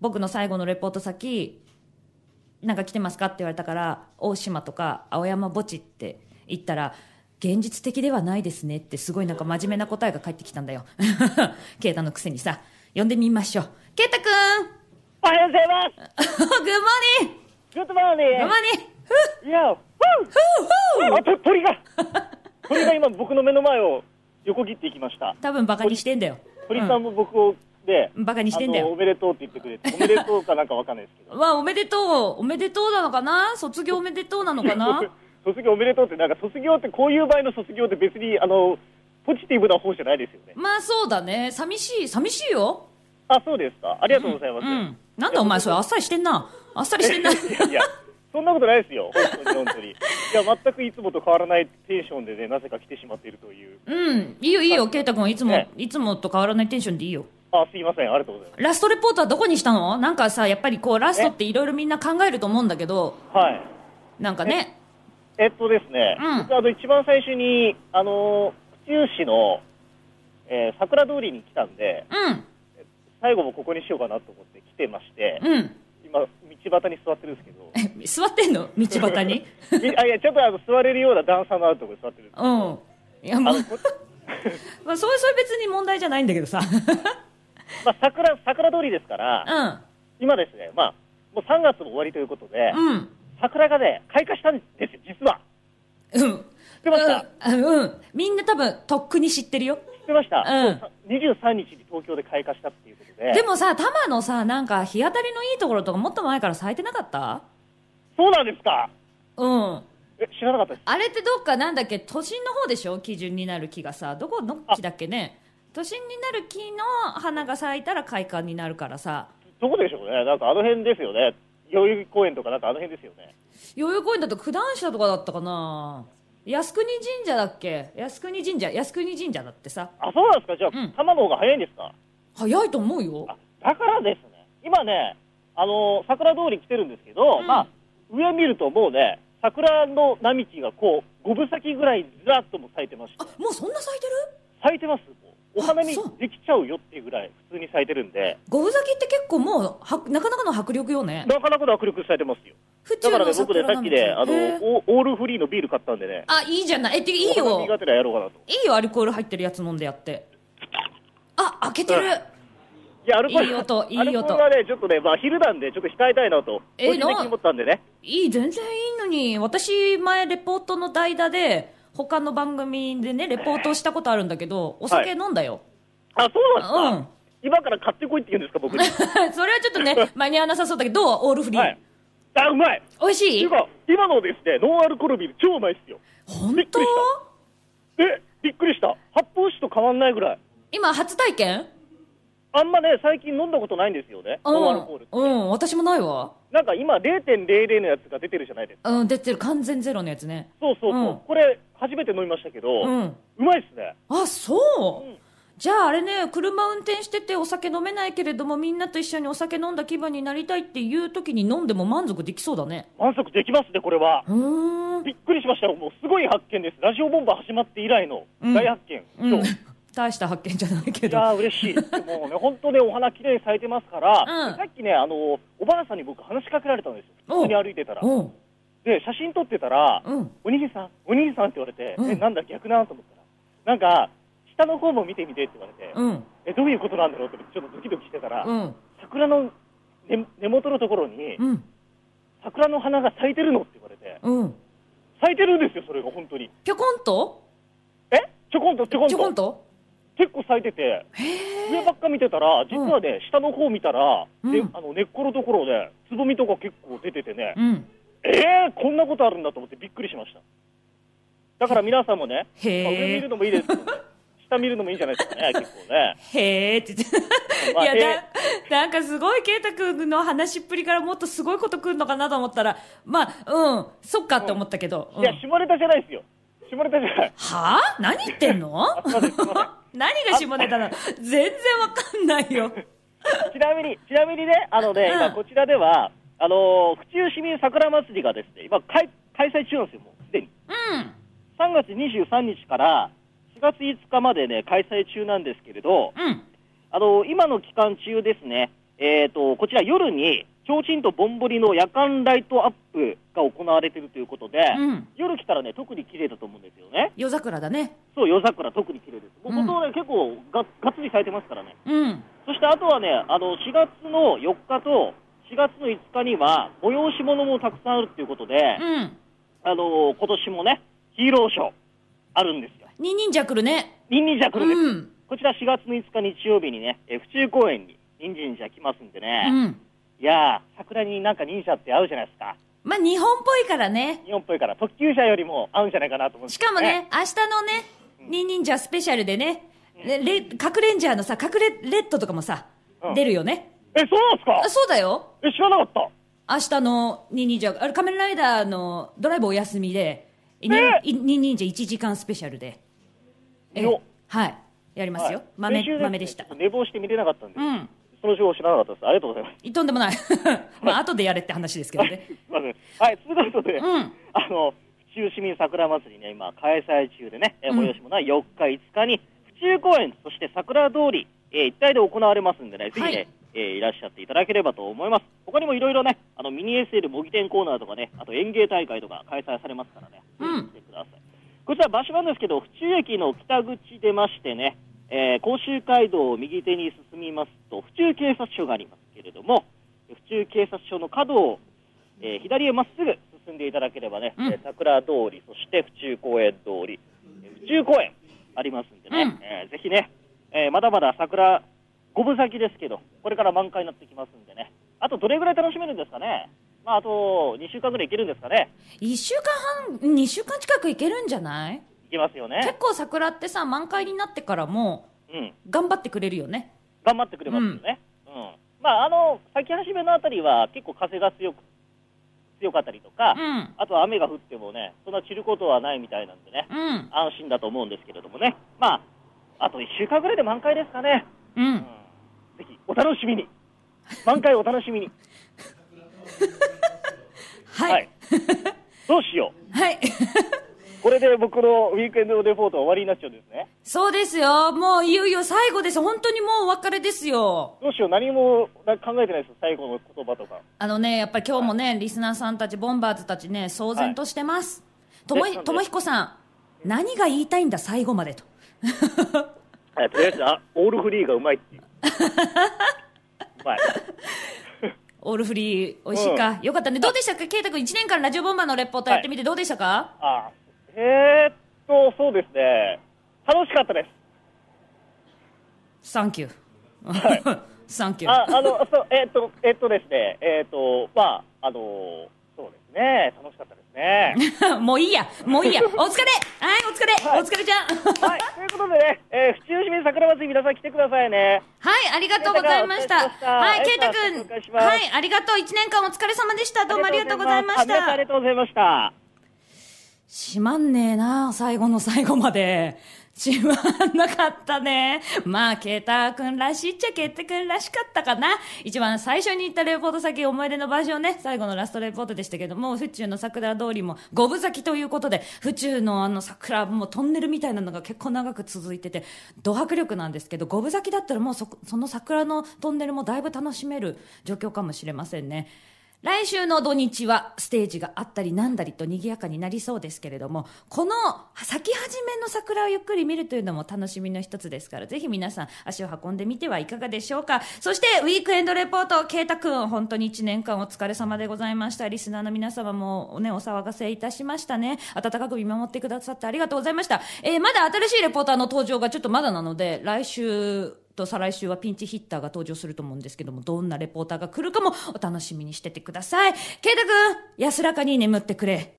僕の最後のレポート先なんか来てますかって言われたから、大島とか青山墓地って言ったら、現実的ではないですねってすごいなんか真面目な答えが返ってきたんだよ。ケイタのくせにさ。呼んでみましょう。ケイタくんおはようございます。 グッモーニンググッドモーニング。 グッモーニングいや、鳥が今僕の目の前を横切っていきました。 多分バカにしてんだよ。 鳥さんも僕をバカにしてんだよ。 おめでとうって言ってくれて、おめでとうかなんかわかんないですけど。 まあ、おめでとうなのかな、卒業おめでとうなのかな卒業おめでとうって、なんか卒業ってこういう場合の卒業って別にポジティブな方じゃないですよね。 まあそうだね。寂しいよ。 あ、そうですか。ありがとうございます。 なんだお前それあっさりしてんな。あっさりしてんな。 いやいや、そんなことないですよ。本当に。いや、全くいつもと変わらないテンションでね、なぜか来てしまっているという。 いいよ、ケイタ君はいつもと変わらないテンションでいいよ。 あ、すいません。ありがとうございます。 ラストレポートはどこにしたの？なんかさ、やっぱりこう、ラストっていろいろみんな考えると思うんだけど、 はい。 なんかね。 ですね、僕一番最初に、府中市の、桜通りに来たんで、最後もここにしようかなと思って来てまして、今、道端に座ってるんですけど。 座ってんの？道端にいや、ちょっと座れるような段差のあるところに座ってるんですけど。 いや、まあ、まあ、それ別に問題じゃないんだけどさ。 まあ、桜通りですから、今ですね、まあ、もう3月も終わりということで、桜がね、開花したんですよ、実は。知ってました？ みんな多分、とっくに知ってるよ。 知ってました。23日に東京で開花したっていうことで。 でもさ、多摩のさ、なんか日当たりのいいところとかもっと前から咲いてなかった？ そうなんですか？知らなかったです。 あれってどっかなんだっけ、都心の方でしょ、基準になる木がさ。どこの木だっけね。都心になる木の花が咲いたら開花になるからさ。 どこでしょうね。なんかあの辺ですよね。代々木公園とかなんかあの辺ですよね。 代々木公園だと九段下とかだったかな。靖国神社だっけ。靖国神社だってさ。 あ、そうなんですか。じゃあ、多摩の方が早いんですか？ 早いと思うよ。 だからですね。今ね、桜通り来てるんですけど、まあ、上見るともうね、桜の並木がこう、5分咲きぐらいずらっとも咲いてまして。 もうそんな咲いてる？ 咲いてます。お花見できちゃうよっていうぐらい普通に咲いてるんで。 5分咲きって結構もうなかなかの迫力よね。 なかなかの迫力咲いてますよ。だからね、僕ね、さっきね、オールフリーのビール買ったんでね。 あ、いいじゃない。いいよ。 苦手なやろうかなと。 いいよ、アルコール入ってるやつ飲んでやって。あ、開けてる。 いや、アルコール。 いい音。 アルコールはね、ちょっとね、まあ昼なんでちょっと控えたいなと。個人的に思ったんでね。 全然いいのに。私、前レポートの代打で、他の番組でね、レポートしたことあるんだけど、お酒飲んだよ。 あ、そうなんですか？今から買ってこいって言うんですか、僕に。 それはちょっとね、間に合わなさそうだけど、どう？オールフリー。 あ、うまい。 美味しい？ 今のですね、ノンアルコールビール超うまいっすよ。 本当？ びっくりした。発泡酒と変わんないぐらい。 今、初体験？ あんまね、最近飲んだことないんですよね、ノンアルコールって。 私もないわ。 なんか今、0.00 のやつが出てるじゃないですか。 出てる。完全ゼロのやつね。 そう。これ、初めて飲みましたけど、うまいっすね。 あ、そう？じゃああれね、車運転しててお酒飲めないけれども、みんなと一緒にお酒飲んだ気分になりたいっていう時に飲んでも満足できそうだね。 満足できますね、これは。びっくりしましたよ。もうすごい発見です。ラジオボンバー始まって以来の大発見。 大した発見じゃないけど。 いやー、嬉しい。もうね、本当ね、お花きれいに咲いてますから、さっきね、おばあさんに僕話しかけられたんですよ。普通に歩いてたら。で、写真撮ってたら、お兄さんって言われて、なんだ逆なと思ったら、なんか、下の方も見てみてって言われて、どういうことなんだろうってちょっとドキドキしてたら、桜の根元のところに、桜の花が咲いてるのって言われて、咲いてるんですよ、それが本当に。 ぴょこんと？ ちょこんと結構咲いてて、上ばっか見てたら、実はね、下の方見たら、根っこのところで、つぼみとか結構出ててね、こんなことあるんだと思ってびっくりしました。だから皆さんもね、上見るのもいいですけどね、下見るのもいいんじゃないですかね、結構ね。 へーって言って。いや、なんかすごい圭太君の話っぷりからもっとすごいこと来るのかなと思ったら、まあ、そっかって思ったけど。 いや、下ネタじゃないですよ。下ネタじゃない。 はぁ？何言ってんの？何が下ネタなの？全然わかんないよ。 ちなみにね、今こちらでは、府中市民桜祭りがですね、今開催中なんですよ、もうすでに。3月23日から4月5日までね、開催中なんですけれど、今の期間中ですね、 こちら夜に、提灯とぼんぼりの夜間ライトアップが行われているということで、夜来たらね、特に綺麗だと思うんですよね。 夜桜だね。 そう、夜桜特に綺麗です。ここね、結構がっつり咲いてますからね。そしてあとはね、4月の4日と4月の5日には、催し物もたくさんあるということで、今年もね、ヒーローショーあるんですよ。 ニンニンジャ来るね。 ニンニンジャ来るんです。こちら4月の5日日曜日にね、府中公園にニンニンジャ来ますんでね。いやー、桜になんか忍者って合うじゃないですか。 まあ、日本っぽいからね。 日本っぽいから、特急車よりも合うんじゃないかなと思うんです、 しかもね、明日のね、ニンニンジャスペシャルでね、核レンジャーのさ、核レッドとかもさ、出るよね。 そうなんですか？ そうだよ。 知らなかった。 明日のニンニンジャ、仮面ライダーのドライブお休みで、ニンニンジャ1時間スペシャルで。はい。やりますよ。豆でした。 寝坊して見れなかったんで。その情報知らなかったです。ありがとうございます。 とんでもない。まあ、後でやれって話ですけどね。 はい、ということで、府中市民桜祭りね、今、開催中でね、催し物は4日、5日に、府中公園、そして桜通り、一帯で行われますんでね、ぜひね、いらっしゃっていただければと思います。他にもいろいろね、ミニ SL 模擬店コーナーとかね、あと園芸大会とか開催されますからね、ぜひ来てください。こちら場所なんですけど、府中駅の北口出ましてね、甲州街道を右手に進みますと、府中警察署がありますけれども、府中警察署の角を、左へまっすぐ進んでいただければね、桜通り、そして府中公園通り、府中公園ありますんでね、ぜひね、まだまだ桜、5分先ですけど、これから満開になってきますんでね、あとどれぐらい楽しめるんですかね。まあ、あと2週間ぐらいいけるんですかね。 2週間近くいけるんじゃない？ いけますよね。 結構桜ってさ、満開になってからも、頑張ってくれるよね。 頑張ってくれますよね。まあ、咲き始めのあたりは結構風が強かったりとか、あとは雨が降ってもね、そんな散ることはないみたいなんでね、安心だと思うんですけれどもね。まあ、あと1週間ぐらいで満開ですかね。ぜひ、お楽しみに。満開お楽しみに。 はい。 どうしよう。はい。 これで僕のウィークエンドレポートは終わりになっちゃうんですね。 そうですよ。もういよいよ最後です。本当にもうお別れですよ。 どうしよう。何も考えてないです。最後の言葉とか。 やっぱり今日もね、リスナーさんたち、ボンバーズたちね、騒然としてます。ともひこさん、何が言いたいんだ、最後までと。 とりあえず、オールフリーがうまいっていう。うまい。 オールフリー、美味しいか。よかったね。どうでしたか、ケイタ君、1年間ラジオボンバーのレポートやってみてどうでしたか？ そうですね。楽しかったです。 サンキュー。サンキュー。 ですね、そうですね、楽しかったですね。 もういいや。お疲れ。はい、お疲れちゃん。 はい、ということでね、府中市民桜祭り皆さん来てくださいね。 はい、ありがとうございました。はい、ケイタ君。はい、ありがとう。1年間お疲れ様でした。どうもありがとうございました。 ありがとうございました。 しまんねえな、最後の最後まで。しまんなかったね。まあ、ケイタ君らしいっちゃケイタ君らしかったかな。一番最初に行ったレポート先、思い出の場所ね、最後のラストレポートでしたけども、府中の桜通りも5分咲きということで、府中の桜、もうトンネルみたいなのが結構長く続いてて、ド迫力なんですけど、5分咲きだったらもうその桜のトンネルもだいぶ楽しめる状況かもしれませんね。来週の土日はステージがあったりなんだりと賑やかになりそうですけれども、この咲き始めの桜をゆっくり見るというのも楽しみの一つですから、ぜひ皆さん足を運んでみてはいかがでしょうか。そしてウィークエンドレポート、ケイタ君本当に1年間お疲れ様でございました。リスナーの皆様もね、お騒がせいたしましたね。温かく見守ってくださってありがとうございました。まだ新しいレポーターの登場がちょっとまだなので、来週と再来週はピンチヒッターが登場すると思うんですけども、どんなレポーターが来るかもお楽しみにしててください。ケイタ君、安らかに眠ってくれ。